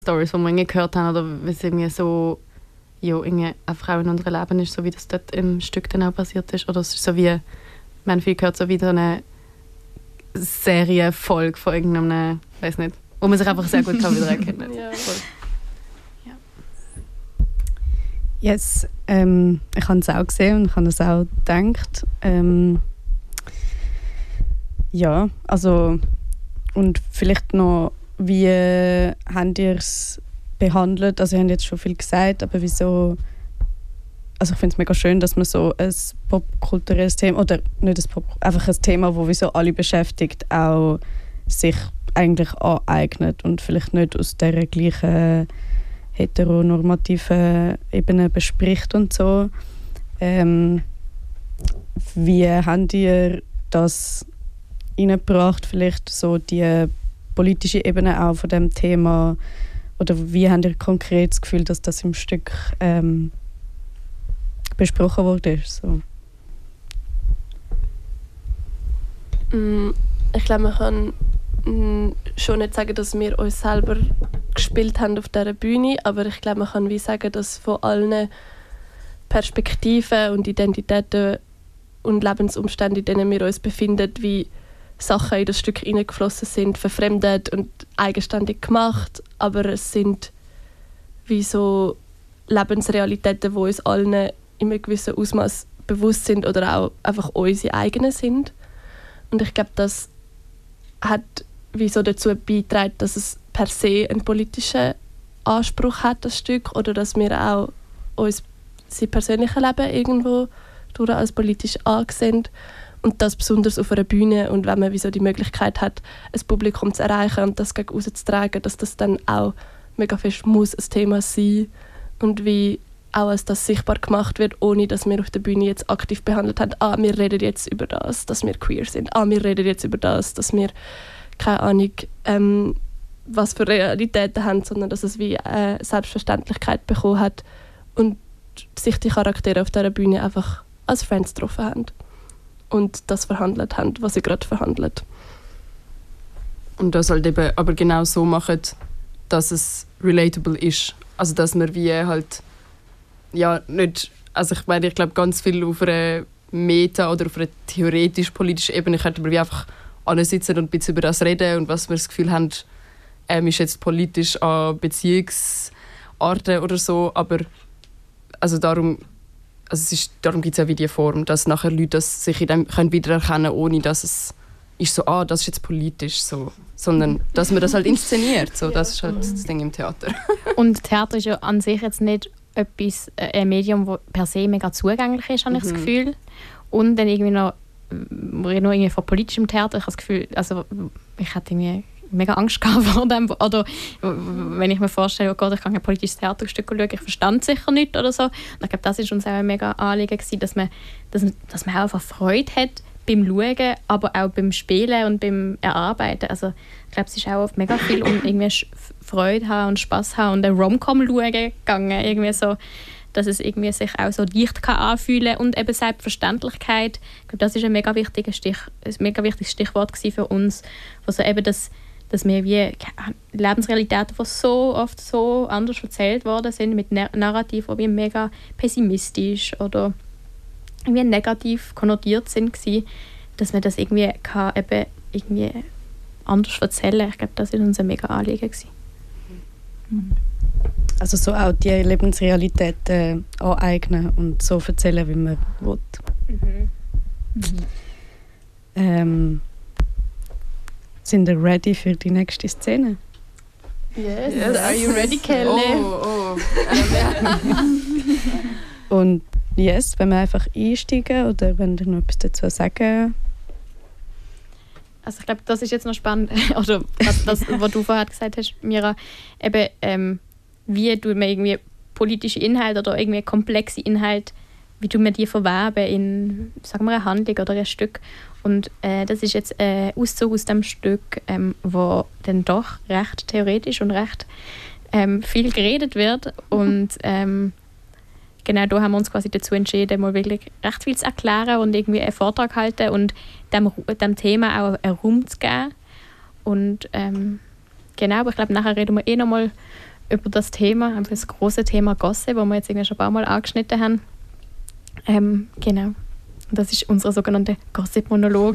Stories, die wir irgendwie gehört haben, oder wie es irgendwie so, ja, irgendwie eine Frau in unserem Leben ist, so wie das dort im Stück dann auch passiert ist. Oder es ist so wie, wir haben viel gehört, so wie so eine Serienfolge von irgendeinem, weiß nicht, wo man sich einfach sehr gut kann wieder erkennen. Ja. Ja. Yes, ich habe es auch gesehen und ich habe es auch gedacht. Ja, also und vielleicht noch, wie habt ihr es behandelt? Also ihr habt jetzt schon viel gesagt, aber wieso? Also ich finde es mega schön, dass man so ein popkulturelles Thema, oder nicht ein Pop, einfach ein Thema, das wieso alle beschäftigt, auch sich eigentlich aneignet und vielleicht nicht aus der gleichen heteronormativen Ebene bespricht und so. Wie habt ihr das reingebracht, vielleicht so die politische Ebene auch von dem Thema, oder wie habt ihr konkret das Gefühl, dass das im Stück besprochen wurde? So. Ich glaube, man kann schon nicht sagen, dass wir uns selber gespielt haben auf dieser Bühne, aber ich glaube, man kann wie sagen, dass von allen Perspektiven und Identitäten und Lebensumständen, in denen wir uns befinden, wie Sachen in das Stück hineingeflossen sind, verfremdet und eigenständig gemacht, aber es sind wie so Lebensrealitäten, die uns allen in einem gewissen Ausmaß bewusst sind oder auch einfach unsere eigenen sind. Und ich glaube, das hat wie so dazu beigetragen, dass es per se einen politischen Anspruch hat, das Stück, oder dass wir auch unser persönliches Leben irgendwo durch als politisch angesehen. Und das besonders auf einer Bühne, und wenn man wie so die Möglichkeit hat, ein Publikum zu erreichen und das gegen rauszutragen, dass das dann auch mega fest muss ein Thema sein und wie auch als das sichtbar gemacht wird, ohne dass wir auf der Bühne jetzt aktiv behandelt haben, wir reden jetzt über das, dass wir queer sind, wir reden jetzt über das, dass wir keine Ahnung, was für Realitäten haben, sondern dass es wie Selbstverständlichkeit bekommen hat und sich die Charaktere auf dieser Bühne einfach als Friends getroffen haben und das verhandelt haben, was sie gerade verhandeln. Und das halt eben aber genau so machen, dass es relatable ist. Also dass man wie halt, ja, nicht, also ich meine, ich glaube ganz viel auf einer Meta- oder auf einer theoretisch-politischen Ebene könnte man wie einfach sitzen und ein bisschen über das reden und was wir das Gefühl haben, ist jetzt politisch an Beziehungsarten oder so, aber also darum gibt es ja wie die Form, dass nachher Leute das sich in dem können wiedererkennen können, ohne dass es ist so, das ist jetzt politisch so, sondern dass man das halt inszeniert, so, das ist halt das Ding im Theater. Und Theater ist ja an sich jetzt nicht ein Medium, das per se mega zugänglich ist, habe ich das Gefühl. Und dann irgendwie noch irgendwie von politischem Theater, ich habe das Gefühl, also ich hatte irgendwie mega Angst gehabt vor dem, oder wenn ich mir vorstelle, oh Gott, ich kann ein politisches Theaterstück schauen, ich verstand sicher nicht oder so. Und ich glaube, das ist uns auch ein mega Anliegen gewesen, dass man auch einfach Freude hat beim Schauen, aber auch beim Spielen und beim Erarbeiten. Also ich glaube, es ist auch oft mega viel um irgendwie Freude haben und Spass haben und eine Rom-Com schauen gegangen, irgendwie so, dass es irgendwie sich auch so leicht kann anfühlen und eben Selbstverständlichkeit. Ich glaube, das ist ein mega wichtiges Stichwort für uns, also eben dass wir wie Lebensrealitäten, die so oft so anders erzählt worden sind, mit Narrativen, die mega pessimistisch oder irgendwie negativ konnotiert sind, dass man das irgendwie kann eben irgendwie anders erzählen. Ich glaube, das ist unser mega Anliegen. Also so auch die Lebensrealitäten aneignen und so erzählen, wie man will. Sind ihr ready für die nächste Szene? Yes. Are you ready, Kelly? Und yes, wenn wir einfach einsteigen oder wenn ihr noch etwas dazu sagen. Also ich glaube, das ist jetzt noch spannend, oder das, was du vorher gesagt hast, Mira, eben wie tut man irgendwie politische Inhalte oder irgendwie komplexe Inhalte, wie tut man die verweben in, sagen wir, eine Handlung oder ein Stück. Und das ist jetzt ein Auszug aus dem Stück, wo dann doch recht theoretisch und recht viel geredet wird. Und genau da haben wir uns quasi dazu entschieden, mal wirklich recht viel zu erklären und irgendwie einen Vortrag halten und dem Thema auch einen Raum zu geben. Und genau, aber ich glaube, nachher reden wir noch mal über das Thema, über das große Thema Gossip, das wir jetzt irgendwie schon ein paar Mal angeschnitten haben. Genau. Und das ist unser sogenannter Gossip-Monolog.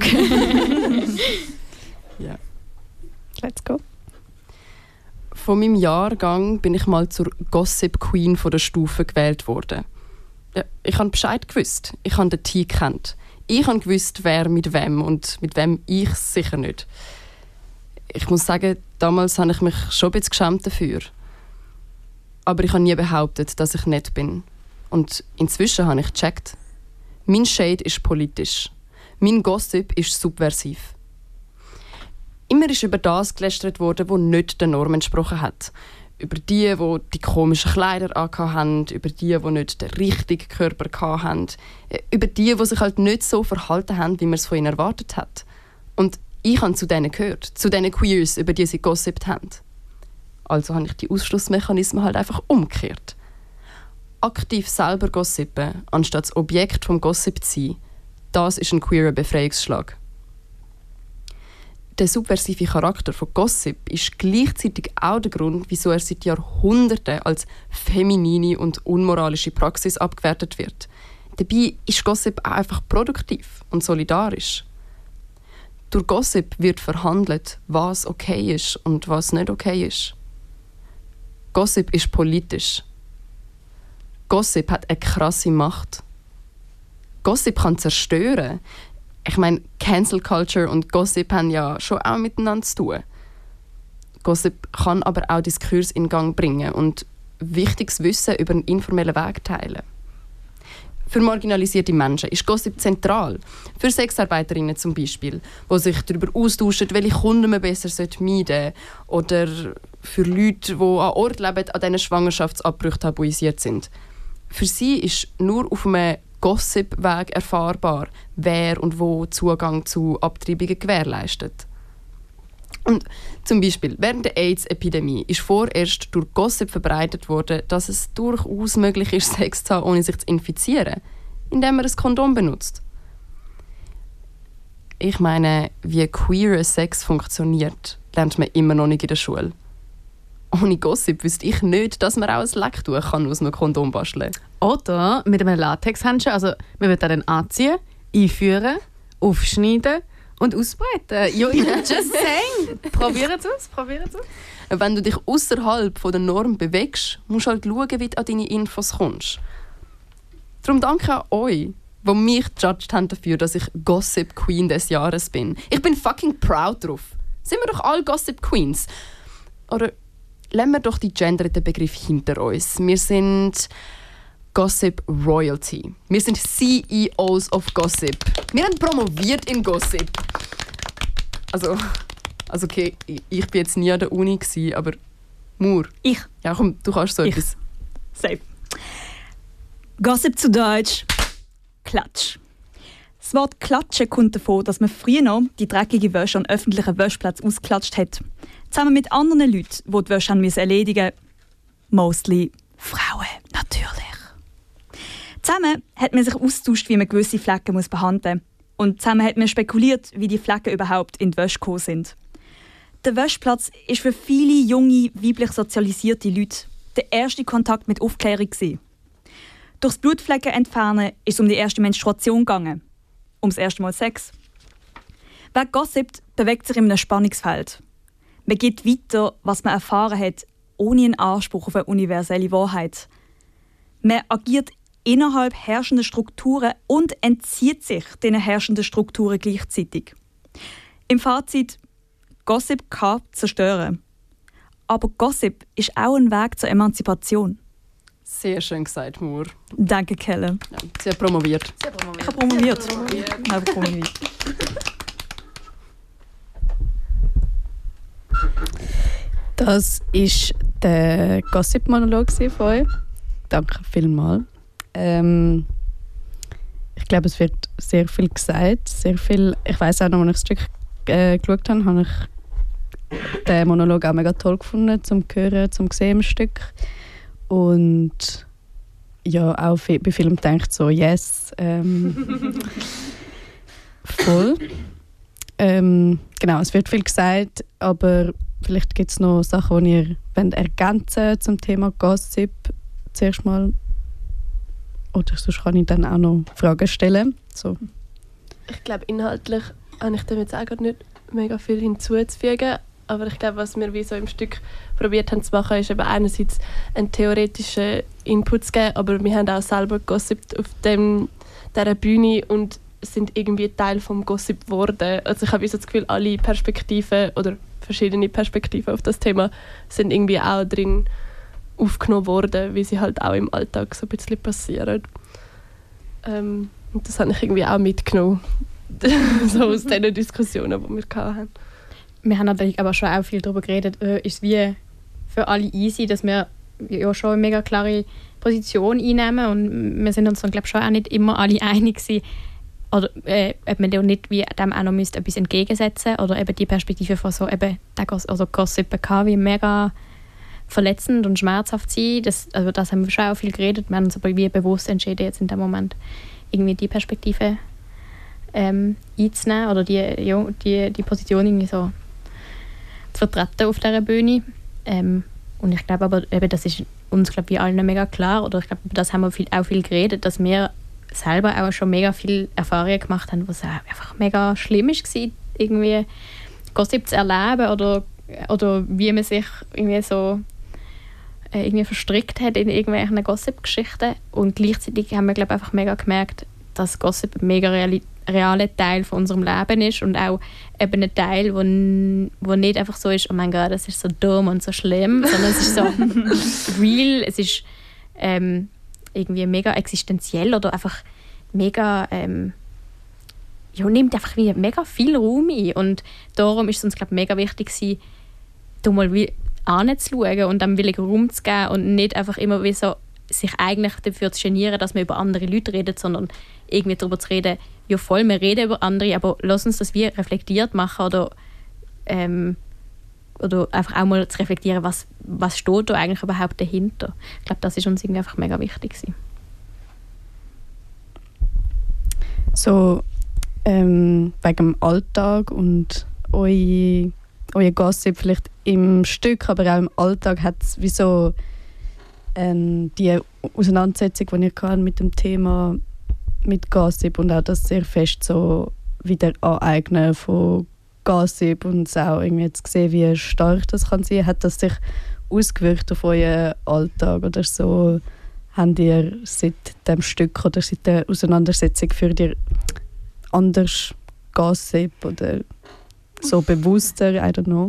Ja. Let's go. Von meinem Jahrgang bin ich mal zur Gossip Queen von der Stufe gewählt worden. Ja, ich habe Bescheid gewusst. Ich habe den Tee gekannt. Ich habe gewusst, wer mit wem und mit wem ich sicher nicht. Ich muss sagen, damals habe ich mich schon ein bisschen geschämt dafür. Aber ich habe nie behauptet, dass ich nett bin. Und inzwischen habe ich gecheckt. Mein Shade ist politisch. Mein Gossip ist subversiv. Immer ist über das gelästert worden, was nicht der Norm entsprochen hat. Über die komischen Kleider anhatten, über die nicht den richtigen Körper hatten, über die sich halt nicht so verhalten haben, wie man es von ihnen erwartet hat. Und ich habe zu denen gehört, zu diesen Queers, über die sie gossipt haben. Also habe ich die Ausschlussmechanismen halt einfach umgekehrt. Aktiv selber gossipen, anstatt das Objekt vom Gossip zu sein, das ist ein queerer Befreiungsschlag. Der subversive Charakter von Gossip ist gleichzeitig auch der Grund, wieso er seit Jahrhunderten als feminine und unmoralische Praxis abgewertet wird. Dabei ist Gossip auch einfach produktiv und solidarisch. Durch Gossip wird verhandelt, was okay ist und was nicht okay ist. Gossip ist politisch. Gossip hat eine krasse Macht. Gossip kann zerstören. Ich meine, Cancel Culture und Gossip haben ja schon auch miteinander zu tun. Gossip kann aber auch Diskurs in Gang bringen und wichtiges Wissen über einen informellen Weg teilen. Für marginalisierte Menschen ist Gossip zentral. Für Sexarbeiterinnen zum Beispiel, die sich darüber austauschen, welche Kunden man besser meiden sollte. Oder für Leute, die an Orten leben, an denen Schwangerschaftsabbrüche tabuisiert sind. Für sie ist nur auf einem Gossip-Weg erfahrbar, wer und wo Zugang zu Abtreibungen gewährleistet. Und zum Beispiel während der AIDS-Epidemie ist vorerst durch Gossip verbreitet worden, dass es durchaus möglich ist, Sex zu haben, ohne sich zu infizieren, indem man ein Kondom benutzt. Ich meine, wie queerer Sex funktioniert, lernt man immer noch nicht in der Schule. Ohne Gossip wüsste ich nicht, dass man auch ein Lecktuch aus einem Kondom basteln kann. Oder mit einem Latexhandschuh. Also man wird dann anziehen, einführen, aufschneiden und ausbreiten. Ja, just saying. Probieren Sie es. Wenn du dich außerhalb der Norm bewegst, musst du halt schauen, wie du an deine Infos kommst. Darum danke an euch, die mich gejudged haben dafür, dass ich Gossip Queen des Jahres bin. Ich bin fucking proud drauf. Sind wir doch alle Gossip Queens? Oder lassen wir doch die genderten Begriffe hinter uns. Wir sind Gossip Royalty. Wir sind CEOs of Gossip. Wir haben promoviert in Gossip. Also okay, ich war jetzt nie an der Uni, aber Mur. Ich. Ja, komm, du kannst so etwas. Safe. Gossip zu Deutsch. Klatsch. Das Wort Klatschen kommt davon, dass man früher noch die dreckige Wäsche an öffentlichen Wäschplätzen ausgeklatscht hat. Zusammen mit anderen Leuten, die die Wäsche erledigen mussten. Mostly Frauen, natürlich. Zusammen hat man sich austauscht, wie man gewisse Flecken behandeln muss. Und zusammen hat man spekuliert, wie die Flecken überhaupt in die Wäsche gekommen sind. Der Wäschplatz war für viele junge, weiblich sozialisierte Leute der erste Kontakt mit Aufklärung. Durchs Blutflecken entfernen ist es um die erste Menstruation gegangen. Ums erste Mal Sex. Wer gossipt, bewegt sich in einem Spannungsfeld. Man gibt weiter, was man erfahren hat, ohne einen Anspruch auf eine universelle Wahrheit. Man agiert innerhalb herrschender Strukturen und entzieht sich diesen herrschenden Strukturen gleichzeitig. Im Fazit: Gossip kann zerstören. Aber Gossip ist auch ein Weg zur Emanzipation. Sehr schön gesagt, Mur. Danke, Kelle. Ja, sie hat promoviert. Ich habe promoviert. Das war der Gossip-Monolog von euch. Danke vielmals. Ich glaube, es wird sehr viel gesagt. Sehr viel. Ich weiss auch noch, als ich das Stück geschaut habe ich den Monolog auch mega toll gefunden, zum Hören, zum Sehen im Stück. Und ja, auch bei Filmen denkt so, yes. Voll. Genau, es wird viel gesagt, aber vielleicht gibt es noch Sachen, die ihr ergänzen zum Thema Gossip zuerst mal. Oder sonst kann ich dann auch noch Fragen stellen. So. Ich glaube, inhaltlich habe ich dem jetzt auch gar nicht mega viel hinzuzufügen. Aber ich glaube, was wir wie so im Stück probiert haben zu machen, ist eben einerseits einen theoretischen Input zu geben, aber wir haben auch selber gossipt auf dieser Bühne und sind irgendwie Teil vom Gossip geworden. Also ich habe so das Gefühl, alle Perspektiven oder verschiedene Perspektiven auf das Thema sind irgendwie auch drin aufgenommen worden, wie sie halt auch im Alltag so ein bisschen passieren. Und das habe ich irgendwie auch mitgenommen, so aus diesen Diskussionen, die wir hatten. Wir haben natürlich aber schon auch viel darüber geredet, ist es wie für alle easy, dass wir ja schon eine mega klare Position einnehmen und wir sind uns dann, glaube ich, schon auch nicht immer alle einig gewesen, oder ob man dem nicht wie dem auch noch etwas entgegensetzen müsste oder eben die Perspektive von so eben Gossip wie mega verletzend und schmerzhaft sein. Das haben wir schon auch viel geredet, wir haben uns aber wie bewusst entschieden, jetzt in dem Moment irgendwie die Perspektive einzunehmen oder die Position irgendwie so zu vertreten auf dieser Bühne. Und ich glaube aber, eben, das ist uns, glaube ich, allen mega klar, oder ich glaube, über das haben wir auch viel geredet, dass wir selber auch schon mega viele Erfahrungen gemacht haben, was einfach mega schlimm war, irgendwie Gossip zu erleben oder wie man sich irgendwie so irgendwie verstrickt hat in irgendwelchen Gossip-Geschichten. Und gleichzeitig haben wir, glaube ich, einfach mega gemerkt, dass Gossip ein mega realer Teil von unserem Leben ist und auch eben ein Teil, wo nicht einfach so ist, oh mein Gott, das ist so dumm und so schlimm, sondern es ist so real, es ist irgendwie mega existenziell oder einfach mega nimmt einfach wie mega viel Raum ein. Und darum ist es uns, glaube ich, mega wichtig gewesen, da mal anzuschauen und dem willigen Raum zu geben und nicht einfach immer wie so sich eigentlich dafür zu genieren, dass man über andere Leute redet, sondern irgendwie darüber zu reden, ja voll, wir reden über andere, aber lass uns das wie reflektiert machen oder einfach auch mal zu reflektieren, was steht da eigentlich überhaupt dahinter. Ich glaube, das ist uns irgendwie einfach mega wichtig gewesen. So wegen dem Alltag und euer Gossip vielleicht im Stück, aber auch im Alltag hat es wie so die Auseinandersetzung, die ich hatte mit dem Thema mit Gossip und auch das sehr fest so wieder aneignen von Gossip und auch irgendwie zu sehen, wie stark das kann sein. Hat das sich ausgewirkt auf euren Alltag oder so? Habt ihr seit dem Stück oder seit der Auseinandersetzung für ihr anders Gossip oder so bewusster, I don't know?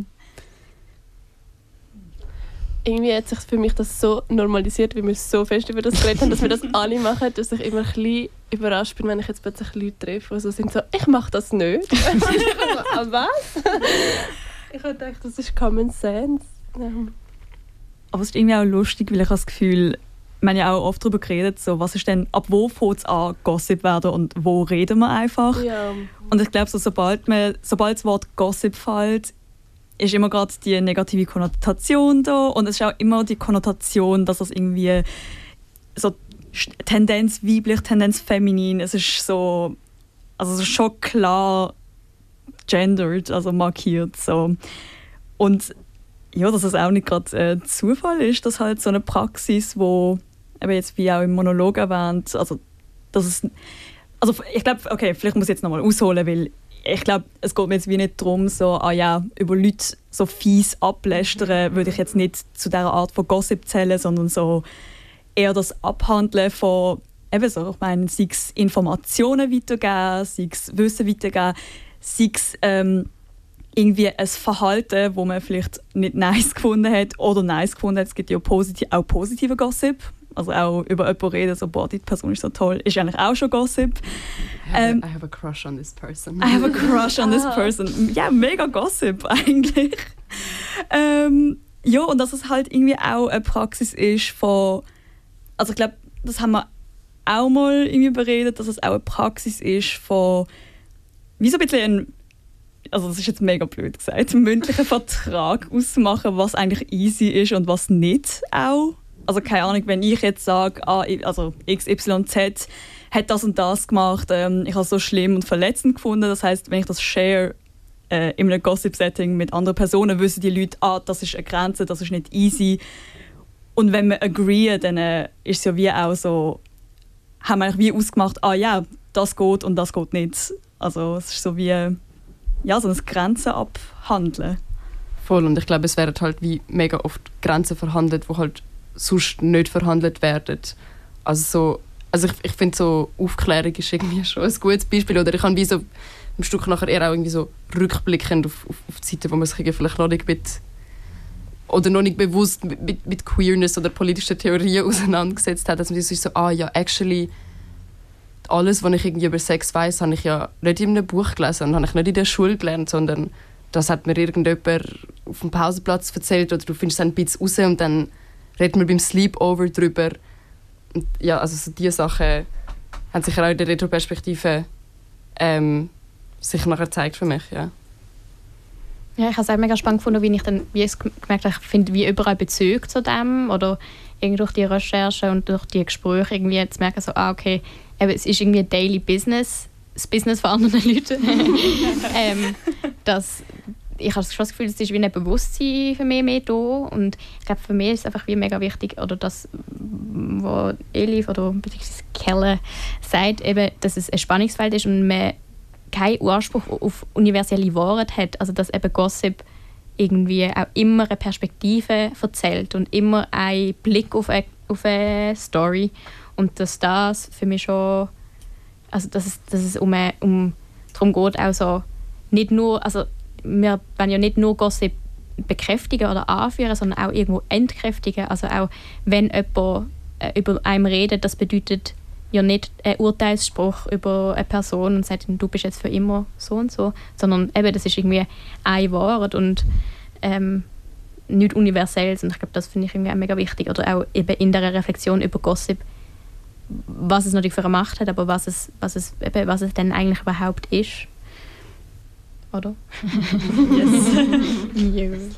Irgendwie hat sich für mich das so normalisiert, wie wir so fest über das geredet haben, dass wir das alle machen, dass ich immer ein bisschen überrascht bin, wenn ich jetzt plötzlich Leute treffe, die so sind so, ich mache das nicht. Und ich so, was? Ich habe gedacht, das ist Common Sense. Ja. Aber es ist irgendwie auch lustig, weil ich habe das Gefühl, wir haben ja auch oft darüber geredet, so, was ist denn, ab wo fängt es an, Gossip werden und wo reden wir einfach. Ja. Und ich glaube, so, sobald das Wort Gossip fällt, ist immer gerade die negative Konnotation da und es ist auch immer die Konnotation, dass es irgendwie so Tendenz weiblich, Tendenz feminin, es ist so, also es ist schon klar gendered, also markiert so. Und ja, dass es auch nicht gerade Zufall ist, dass halt so eine Praxis, wo eben jetzt wie auch im Monolog erwähnt, also dass es, also ich glaube, okay, vielleicht muss ich jetzt nochmal ausholen, weil ich glaube, es geht mir jetzt wie nicht darum, so, über Leute so fies ablästern, würde ich jetzt nicht zu dieser Art von Gossip zählen, sondern so eher das Abhandeln von, eben so, ich meine, sei es Informationen weitergeben, sei es Wissen weitergeben, sei es irgendwie ein Verhalten, das man vielleicht nicht nice gefunden hat oder nice gefunden hat. Es gibt ja auch positive Gossip. Also auch über jemanden reden, so, boah, die Person ist so toll, ist eigentlich auch schon Gossip. I have a crush on this person. I have a crush on this person. Ja, mega Gossip eigentlich. Ja, und dass es halt irgendwie auch eine Praxis ist von, also ich glaube, das haben wir auch mal irgendwie beredet, dass es auch eine Praxis ist von, wie so ein bisschen also das ist jetzt mega blöd gesagt, einen mündlichen Vertrag auszumachen, was eigentlich easy ist und was nicht auch. Also keine Ahnung, wenn ich jetzt sage, also XYZ hat das und das gemacht, ich habe es so schlimm und verletzend gefunden, das heisst, wenn ich das share, in einem Gossip-Setting mit anderen Personen wissen die Leute, das ist eine Grenze, das ist nicht easy. Und wenn wir agreeen, dann ist es ja wie auch so, haben wir eigentlich wie ausgemacht, ja, das geht und das geht nicht. Also es ist so wie so ein Grenzen abhandeln. Voll, und ich glaube, es werden halt wie mega oft Grenzen verhandelt, die halt sonst nicht verhandelt werden. Also ich finde so Aufklärung ist irgendwie schon ein gutes Beispiel. Oder ich habe wie so im Stück nachher eher auch irgendwie so rückblickend auf die Zeiten, wo man sich vielleicht noch nicht noch nicht bewusst mit Queerness oder politischen Theorien auseinandergesetzt hat, dass man sich so, actually alles, was ich irgendwie über Sex weiss, habe ich ja nicht in einem Buch gelesen und habe ich nicht in der Schule gelernt, sondern das hat mir irgendjemand auf dem Pausenplatz erzählt oder du findest es ein bisschen raus und dann reden wir beim Sleepover drüber. Und ja, also so diese Sachen haben sich auch in der Retroperspektive sich nachher gezeigt für mich, ja. Ja, ich habe es auch mega spannend gefunden, wie ich dann gemerkt habe, ich finde, wie überall Bezüge zu dem oder irgendwie durch die Recherche und durch die Gespräche irgendwie zu merken, so, okay, es ist irgendwie ein Daily Business, das Business von anderen Leuten. Ich habe schon das Gefühl, es ist wie ein Bewusstsein für mich mehr da und ich glaube, für mich ist es einfach wie mega wichtig, oder das, was Elif oder beziehungsweise Kelle sagt, eben, dass es ein Spannungsfeld ist und man keinen Anspruch auf universelle Wahrheit hat, also dass eben Gossip irgendwie auch immer eine Perspektive erzählt und immer einen Blick auf eine Story und dass das für mich schon, also dass es darum geht, auch so nicht nur, also wir wollen ja nicht nur Gossip bekräftigen oder anführen, sondern auch irgendwo entkräftigen, also auch wenn jemand über einen redet, das bedeutet ja nicht ein Urteilsspruch über eine Person und sagt, du bist jetzt für immer so und so, sondern eben, das ist irgendwie ein Wort und nicht Universelles. Und ich glaube, das finde ich irgendwie auch mega wichtig. Oder auch eben in der Reflexion über Gossip, was es natürlich für eine Macht hat, aber was es denn eigentlich überhaupt ist. Oder? Yes.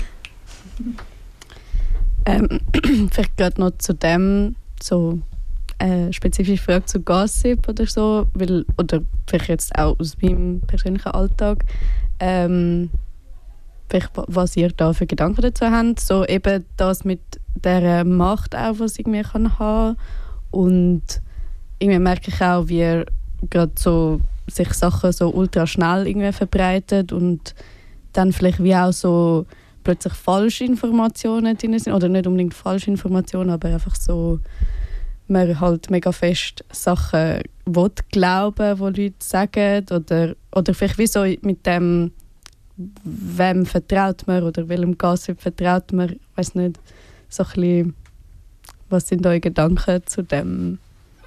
Vielleicht gerade noch zu dem so spezifische Frage zu Gossip oder so, oder vielleicht jetzt auch aus meinem persönlichen Alltag, vielleicht, was ihr da für Gedanken dazu habt, so eben das mit der Macht auch, was ich irgendwie haben kann und irgendwie merke ich auch, wie gerade so sich Sachen so ultra schnell irgendwie verbreitet und dann vielleicht wie auch so plötzlich falsche Informationen drin sind, oder nicht unbedingt falsche Informationen, aber einfach so man halt mega fest Sachen will glauben, die Leute sagen, oder vielleicht wie so mit dem, wem vertraut man oder welchem Gossip vertraut man, ich weiss nicht, so ein bisschen, was sind eure Gedanken zu dem?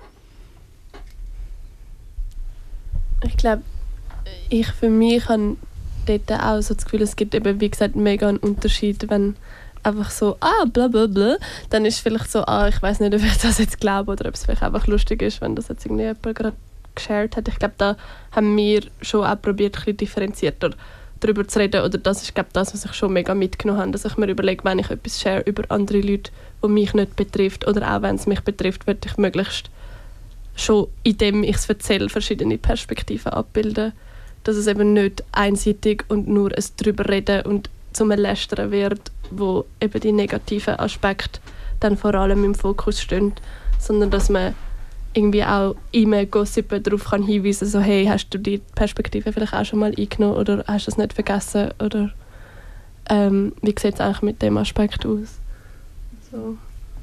Ich glaube, ich für mich habe dort auch so das Gefühl, es gibt eben, wie gesagt, mega einen Unterschied, wenn einfach so, bla bla bla, dann ist es vielleicht so, ich weiß nicht, ob ich das jetzt glaube oder ob es vielleicht einfach lustig ist, wenn das jetzt irgendwie jemand gerade geshared hat. Ich glaube, da haben wir schon auch probiert, ein bisschen differenzierter darüber zu reden, oder das ist, glaube ich, das, was ich schon mega mitgenommen habe, dass ich mir überlege, wenn ich etwas share über andere Leute, die mich nicht betrifft, oder auch wenn es mich betrifft, würde ich möglichst schon, indem ich es erzähle, verschiedene Perspektiven abbilden, dass es eben nicht einseitig und nur ein drüber reden und zum Lästern wird, wo eben die negativen Aspekte dann vor allem im Fokus stehen, sondern dass man irgendwie auch im Gossip darauf kann hinweisen, so hey, hast du die Perspektive vielleicht auch schon mal eingenommen oder hast du es nicht vergessen oder wie sieht es eigentlich mit dem Aspekt aus? So.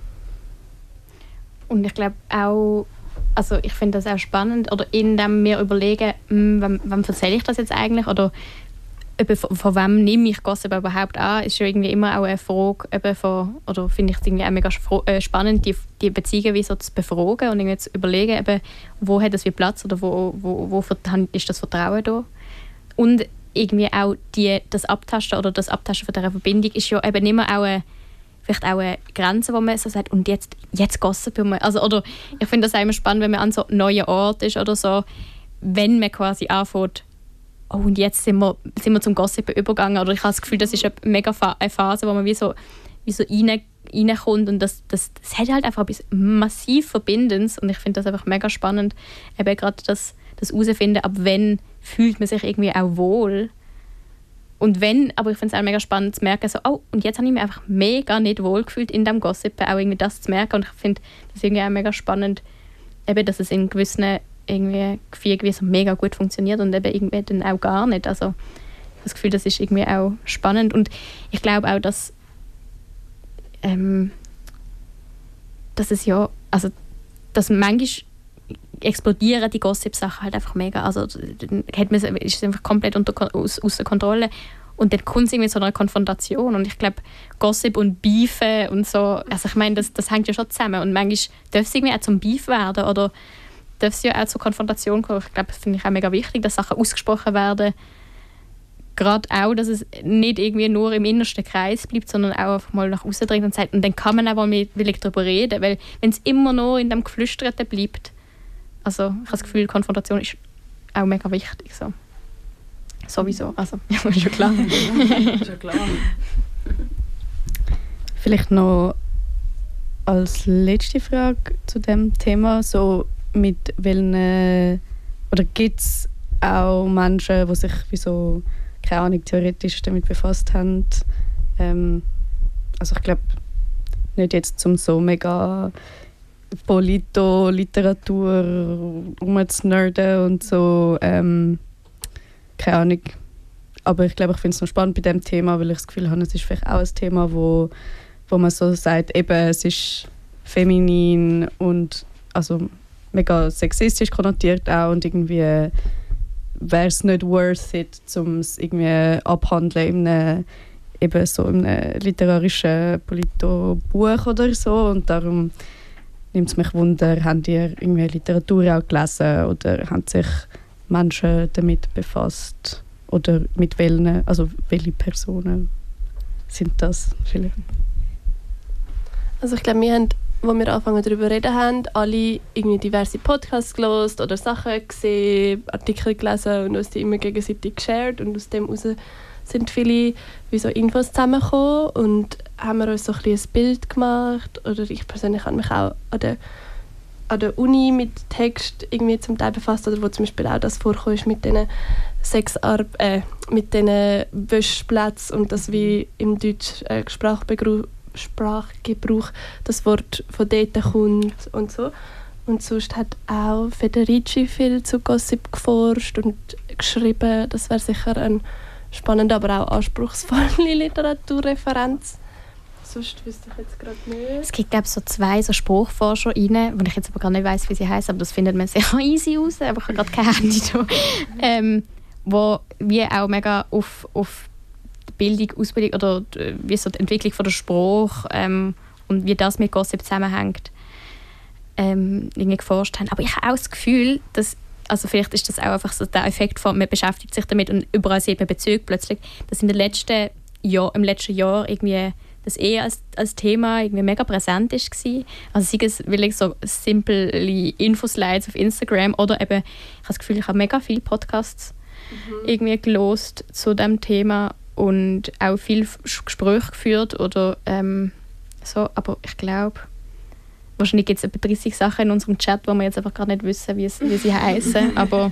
Und ich glaube auch, also ich finde das auch spannend, oder indem wir überlegen, wem erzähle ich das jetzt eigentlich, oder von wem nehme ich Gossip überhaupt an, ist ja irgendwie immer auch eine Frage, oder finde ich es irgendwie auch mega spannend, die Beziehungen wie so zu befragen und irgendwie zu überlegen, eben, wo hat das wie Platz oder wo ist das Vertrauen da. Und irgendwie auch das Abtasten oder das Abtasten von dieser Verbindung ist ja eben immer auch vielleicht auch eine Grenze, wo man so sagt, und jetzt gossipen wir. Also, oder ich finde das auch immer spannend, wenn man an so einem neuen Ort ist oder so, wenn man quasi anfängt, und jetzt sind wir zum Gossipen übergegangen. Oder ich habe das Gefühl, das ist eine mega eine Phase, wo man wie so reinkommt. Und das hat halt einfach etwas massiv Verbindendes. Und ich finde das einfach mega spannend. Eben gerade das herausfinden, ab wann fühlt man sich irgendwie auch wohl. aber ich finde es auch mega spannend zu merken, so, oh, und jetzt habe ich mich einfach mega nicht wohl gefühlt in dem Gossip, auch irgendwie das zu merken. Und ich finde das irgendwie auch mega spannend, eben, dass es in gewissen irgendwie Gefügen so mega gut funktioniert und eben irgendwie dann auch gar nicht. Also ich habe das Gefühl, das ist irgendwie auch spannend. Und ich glaube auch, dass es ja, also dass manchmal explodieren die Gossip-Sachen halt einfach mega. Also ist es einfach komplett außer Kontrolle. Und dann kommt es irgendwie zu einer Konfrontation. Und ich glaube, Gossip und Beefen und so, also ich meine, das hängt ja schon zusammen. Und manchmal darf es irgendwie auch zum Beef werden oder darf es ja auch zur Konfrontation kommen. Ich glaube, das finde ich auch mega wichtig, dass Sachen ausgesprochen werden. Gerade auch, dass es nicht irgendwie nur im innersten Kreis bleibt, sondern auch einfach mal nach außen dringt und sagt, und dann kann man auch mal mit darüber reden. Weil wenn es immer nur in dem Geflüsterten bleibt, also ich habe das Gefühl, Konfrontation ist auch mega wichtig. So. Sowieso, also ja, schon klar. Schon klar. Vielleicht noch als letzte Frage zu dem Thema, so mit welchen, oder gibt es auch Menschen, die sich wie so, keine Ahnung, theoretisch damit befasst haben? Also ich glaube, nicht jetzt zum so mega Literatur rumzunerden und so, keine Ahnung. Aber ich glaube, ich finde es noch spannend bei diesem Thema, weil ich das Gefühl habe, es ist vielleicht auch ein Thema, wo man so sagt, eben, es ist feminin und also mega sexistisch konnotiert auch und irgendwie wäre es nicht worth it, um es irgendwie abhandeln in einem, eben so in einem literarischen Polito-Buch oder so. Und darum nimmt es mich Wunder, habt ihr irgendwie Literatur auch gelesen oder haben sich Menschen damit befasst? Oder mit welchen, also welche Personen sind das vielleicht? Also ich glaube, wir haben, als wir angefangen darüber zu reden haben, alle irgendwie diverse Podcasts gehört oder Sachen gesehen, Artikel gelesen und uns die immer gegenseitig geshared und aus dem heraus sind viele wie so Infos zusammengekommen und haben wir uns so ein bisschen ein Bild gemacht. Oder ich persönlich habe mich auch an der Uni mit Text irgendwie zum Teil befasst, oder wo zum Beispiel auch das vorkommt ist mit diesen mit diesen Wäschplätzen und das wie im deutschen Sprachgebrauch das Wort von dort kommt und so. Und sonst hat auch Federici viel zu Gossip geforscht und geschrieben. Das wäre sicher eine spannende, aber auch anspruchsvolle Literaturreferenz. Sonst wüsste ich jetzt gerade nicht. Es gibt, glaube ich, so 2 so SpruchforscherInnen, wo ich jetzt aber gar nicht weiss, wie sie heißen, aber das findet man sehr easy raus, aber ich habe gerade kein Handy da. Wo wir auch mega auf die Bildung, Ausbildung oder wie so die Entwicklung von der Sprache und wie das mit Gossip zusammenhängt, irgendwie geforscht haben. Aber ich habe auch das Gefühl, dass, also vielleicht ist das auch einfach so der Effekt von, man beschäftigt sich damit und überall sieht man Bezüge plötzlich, dass im letzten Jahr irgendwie das als Thema irgendwie mega präsent war. Also sei es wirklich so simple Infoslides auf Instagram oder eben, ich habe das Gefühl, ich habe mega viele Podcasts irgendwie gelost zu diesem Thema und auch viel Gespräche geführt oder so, aber ich glaube, wahrscheinlich gibt es etwa 30 Sachen in unserem Chat, wo wir jetzt einfach gar nicht wissen, wie sie heißen, aber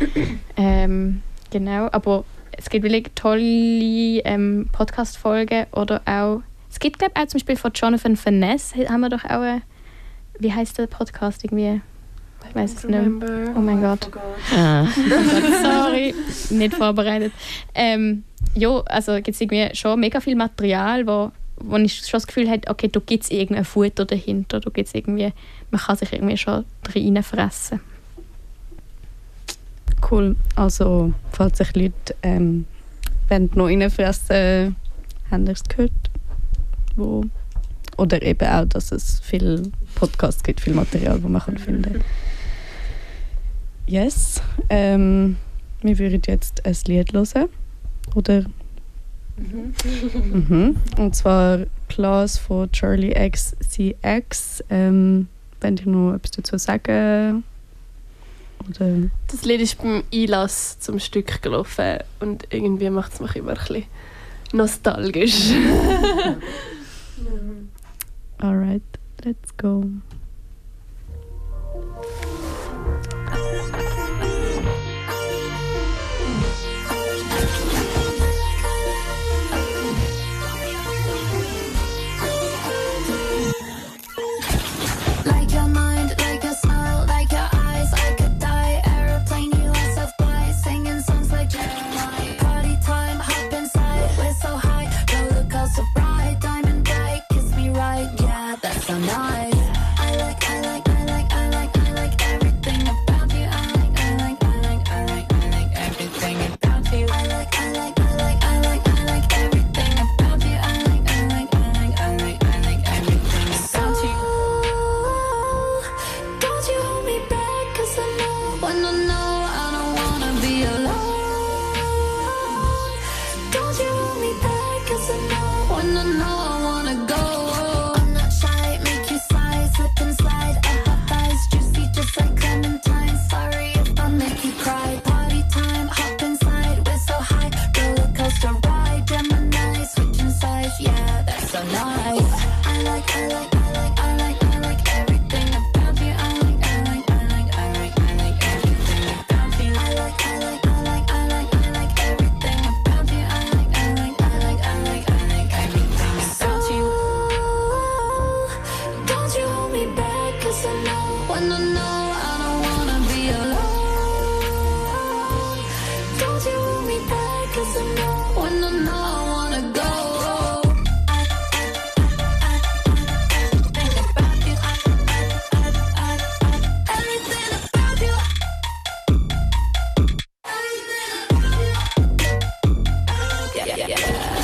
genau, aber es gibt wirklich tolle Podcast-Folgen oder auch, es gibt glaube ich auch zum Beispiel von Jonathan Finesse, haben wir doch auch wie heißt der Podcast irgendwie? Ich weiß es nicht mehr. Oh mein Gott. Sorry, nicht vorbereitet. Ja, also gibt es irgendwie schon mega viel Material, wo ich schon das Gefühl habe, okay, da gibt es irgendein Futter dahinter, da gibt's irgendwie, man kann sich irgendwie schon reinfressen. Cool. Also, falls sich Leute noch reinfressen, haben ihr es gehört? Wo? Oder eben auch, dass es viele Podcasts gibt, viel Material, das man finden kann. Yes. Wir würden jetzt ein Lied hören. Oder? Und zwar Class von Charlie XCX. Wenn ich noch etwas dazu sagen? Oder? Das Lied ist beim Einlass zum Stück gelaufen und irgendwie macht es mich immer ein bisschen nostalgisch. Alright, let's go. that's so nice. I like everything about you. I like everything about you. I like everything about you. I like everything about you. Don't you hold me back, 'cause I know when I know I don't wanna be alone. Don't you hold me back, 'cause I know when I know I wanna go. I'm not shy, make you sigh, slip and slide. I have thighs juicy just like clementine. Sorry if I make you cry. Party time, hop inside, we're so high. Roller coaster ride, Gemini, switching sides. Yeah, that's so nice. I like everything about you. I like everything about you. I like everything about you. I like everything about you. Don't you hold me back, 'cause I know when I know I don't wanna be alone. Don't you hold me back, 'cause I know when I know I wanna go. Everything about you. Everything about you. Yeah.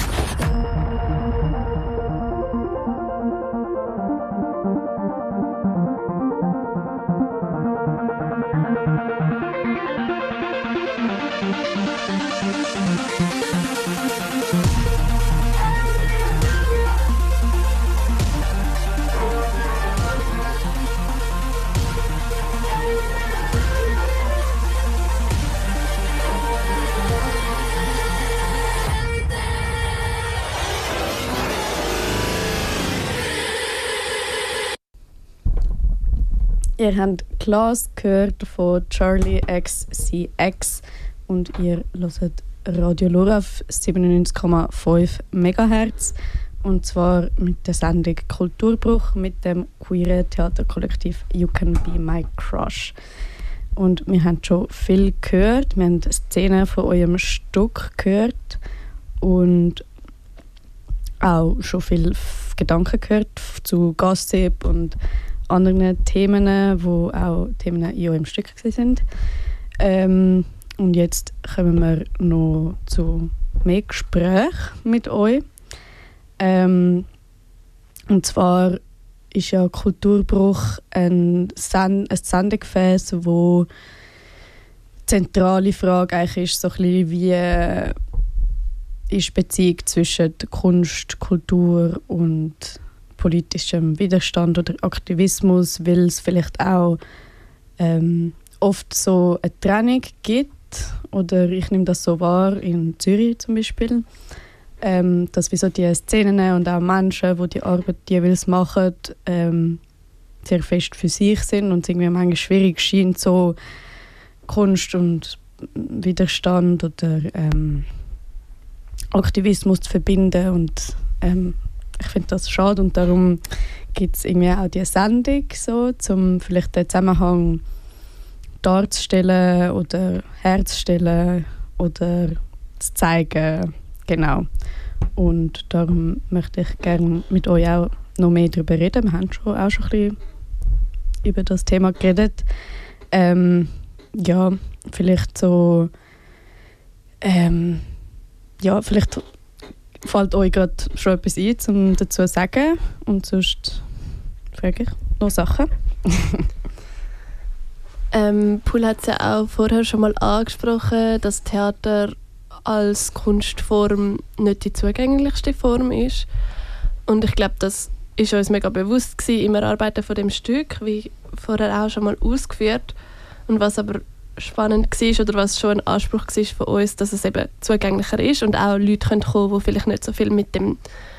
Ihr habt Glas gehört von Charlie XCX und ihr hört Radio Lora auf 97,5 MHz. Und zwar mit der Sendung Kulturbruch mit dem queeren Theaterkollektiv You Can Be My Crush. Und wir haben schon viel gehört. Wir haben Szenen von eurem Stück gehört und auch schon viele Gedanken gehört zu Gossip und anderen Themen, die auch Themen in eurem Stück sind. Und jetzt kommen wir noch zu mehr Gesprächen mit euch. Und zwar ist ja Kulturbruch ein Sendegefäß, wo die zentrale Frage eigentlich ist, so ein bisschen wie ist die Beziehung zwischen Kunst, Kultur und politischem Widerstand oder Aktivismus, weil es vielleicht auch oft so eine Trennung gibt, oder ich nehme das so wahr, in Zürich zum Beispiel, dass wie so die Szenen und auch Menschen, die die Arbeit jeweils machen, sehr fest für sich sind und es irgendwie manchmal schwierig scheint, so Kunst und Widerstand oder Aktivismus zu verbinden, und ich finde das schade, und darum gibt es irgendwie auch diese Sendung, so, um vielleicht den Zusammenhang darzustellen oder herzustellen oder zu zeigen. Genau. Und darum möchte ich gerne mit euch auch noch mehr darüber reden. Wir haben auch schon ein bisschen über das Thema geredet. Ja, vielleicht so vielleicht fällt euch gerade schon etwas ein, um dazu zu sagen, und sonst frage ich noch Sachen. Paul hat es ja auch vorher schon mal angesprochen, dass Theater als Kunstform nicht die zugänglichste Form ist. Und ich glaube, das ist uns mega bewusst gewesen im Erarbeiten von dem Stück, wie vorher auch schon mal ausgeführt. Und was aber spannend war, oder was schon ein Anspruch war von uns, dass es eben zugänglicher ist und auch Leute kommen können, die vielleicht nicht so viel mit dem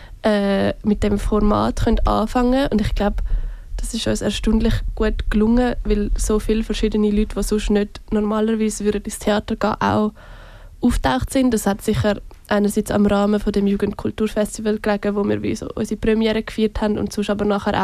Format anfangen können. Und ich glaube, das ist uns erstaunlich gut gelungen, weil so viele verschiedene Leute, die sonst nicht normalerweise ins Theater gehen, auch auftaucht sind. Das hat sicher einerseits am Rahmen von dem Jugendkulturfestival gelegen, wo wir wie so unsere Premiere gefeiert haben, und sonst aber nachher